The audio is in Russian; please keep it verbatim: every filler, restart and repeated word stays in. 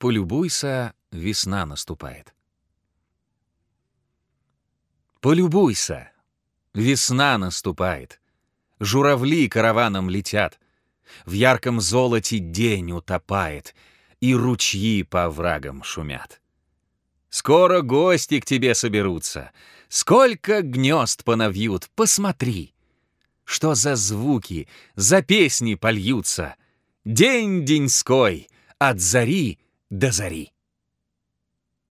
Полюбуйся, весна наступает. Полюбуйся, весна наступает. Журавли караваном летят. В ярком золоте день утопает, и ручьи по оврагам шумят. Скоро гости к тебе соберутся. Сколько гнезд понавьют, посмотри. Что за звуки, за песни польются. День деньской, от зари до зари.